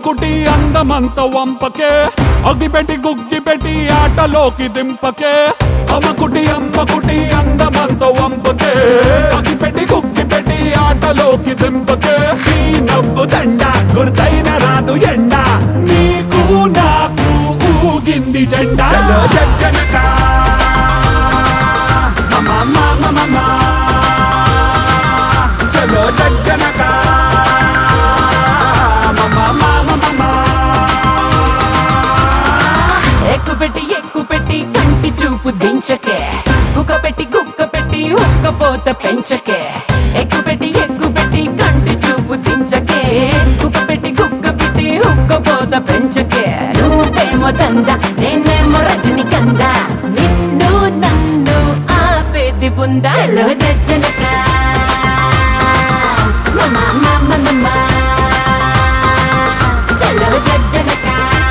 కుటి అందమంత వంపకే అగిపెట్టి గుగ్గిపెట్టి ఆటలోకి దింపకే అమ్మకుటి అందమంత వంపకే అగిపెట్టి గుగ్గిపెట్టి ఆటలోకి దింపకే ఈ నవ్వు దండ గుర్తైన రాదు ఎండ నీకు నాకు ఊగింది జెండా చలో జజ్జనక చలో జజ్జనక ఎక్కుపెట్టి కంటి చూపు దించకే గుక్క పెట్టి హుక్కపోత పెంచకే ఎక్కుపెట్టి కంటి చూపు దించకే గుక్క పెట్టి హుక్కపోత పెంచకే నువ్వేమో దంద నేనేమో రజని కంద నిన్ను నన్ను ఆపేది ఉందా చలో జజ్జనక చలో జజ్జనక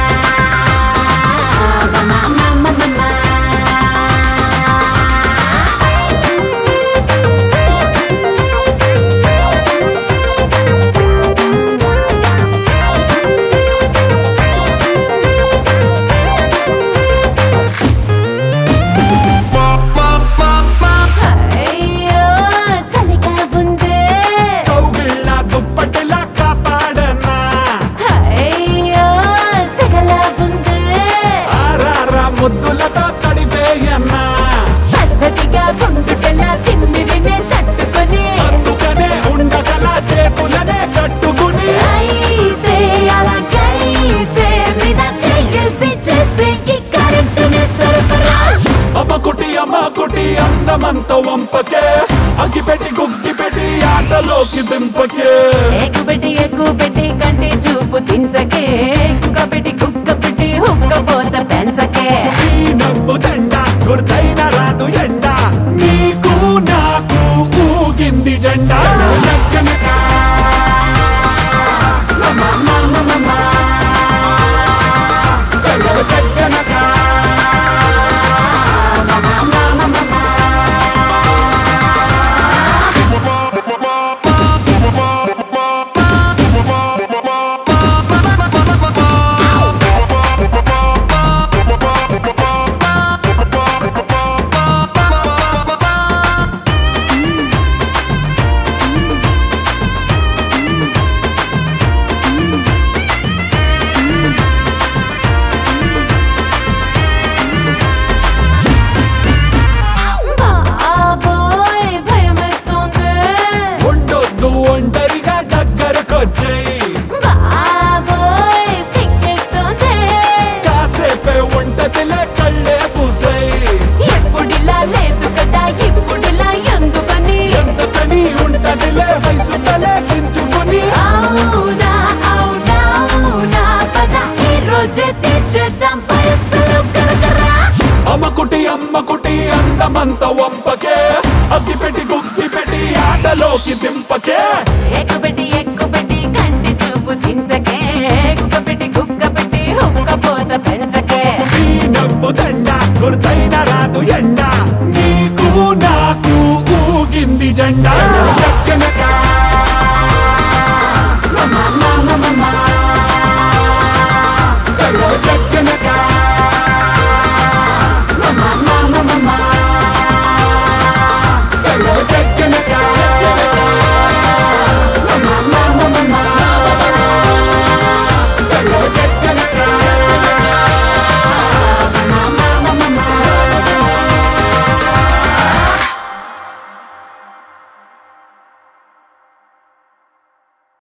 ముద్దులతో తడిపేయన్నా పద్ధతిగా గుండుటలా తిమ్మిరినే తట్టుకొని అందుకనే ఉండగల చేతులనే కట్టుకుని అయితే అలాగైతే మీద చేసేకి కరెంటునే సరఫరా అమ్మకుటి అందమంత వంపకే అగిపెట్టి గుగ్గిపెట్టి ఆటలోకి దింపకే ఎక్కుపెట్టి కంటి చూపు దించకే గుక్క పెట్టి హుక్కపోత పెంచకే ఈ నవ్వు దండ గుర్తైన రాదు ఎండ నీకు నాకు ఊగింది జెండా జజ్జనక చలో జజ్జనక ఒంటరిగా దగ్గరకొచ్చేయి బాబోయ్ సిగ్గేస్తోంది కాసేపే ఉంటదిలే కళ్ళే పూసేయి ఎప్పుడిలా లేదు కదా ఇప్పుడిలా ఎందుకని ఎంతకని ఉంటదిలే వయసు తలే దించుకుని అవునా పద ఈ రోజే తీర్చేద్దాం పైసలు కరకరా అమ్మకుటి అందమంత వంపకే అగ్గిపెట్టి గుగ్గిపెట్టి ఆటలోకి దింపకే ఎక్కుపెట్టి